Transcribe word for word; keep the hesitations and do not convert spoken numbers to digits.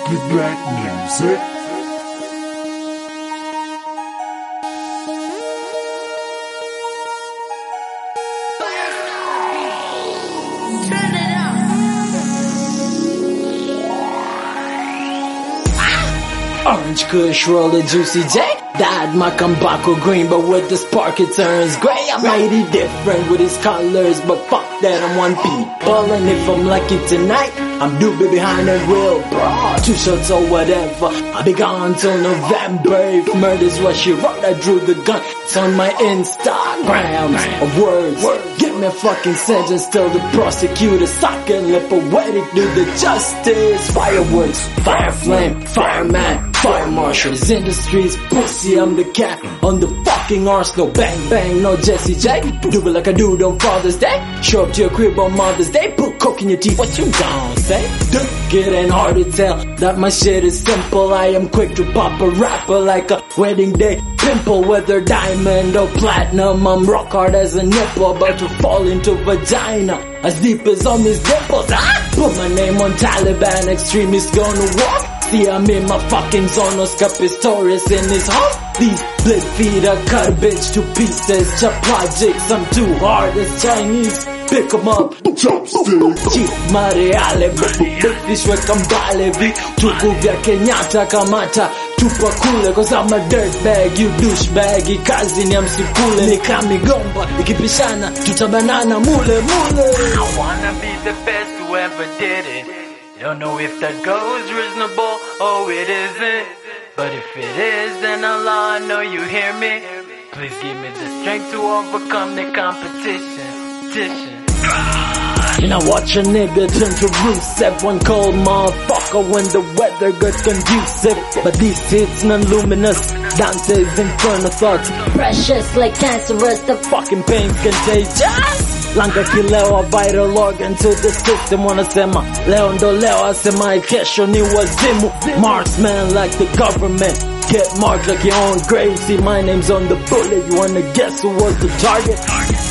Strictly black music. Turn it up. Orange Kush, roll a juicy J. Dyed my Kambako green, but with the spark it turns gray. I'm mighty different with its colors, but fuck that, I'm one people. And if I'm lucky tonight, I'm doobie behind a wheel, bro. Two shots or whatever, I'll be gone till November. If murder's what she wrote, I drew the gun. It's on my Instagrams of words. Give me a fucking sentence, tell the prosecutor, suck and let poetic do the justice. Fireworks, fire flame, fireman, fire marshals, industries, pussy, I'm the cat on the fucking arsenal. Bang bang, no Jesse J. Do it like I do on Father's Day. Show up to your crib on Mother's Day. Put coke in your teeth, what you gon' say? Dude, it ain't hard to tell that my shit is simple. I am quick to pop a rapper like a wedding day pimple. Whether diamond or platinum, I'm rock hard as a nipple, about to fall into vagina as deep as on these dimples. Ah! Put my name on Taliban, extremists gonna walk. See, I'm in my fucking zonoscope, Pistorius in his home. These split feet, I cut a bitch to pieces. Chop logics, I'm too hard as Chinese. Pick 'em up, Chopstick. Chief Mariale, big fish weka mbale vi. Tuku vya Kenyatta kamata, tupa kule. Cause I'm a dirtbag, you douchebag. Kazi ni amsipule, nika migomba. Ikipishana, tutabanana mule mule. I wanna be the best who ever did it. Don't know if that goes reasonable or it isn't. But if it is, then Allah, I know you hear me. Please give me the strength to overcome the competition. Competition. And I watch a nigga turn to Rusev, one cold motherfucker when the weather got conducive. But these hits non-luminous, Dante's infernal thoughts, precious like cancerous, the fucking pain's contagious. Langa kileo a vital organ to the system. Wanasema leo ndo leo, asema kesho ni wazimu. Marksman like the government, get marked like your own grave. See my name's on the bullet, you wanna guess who was the target?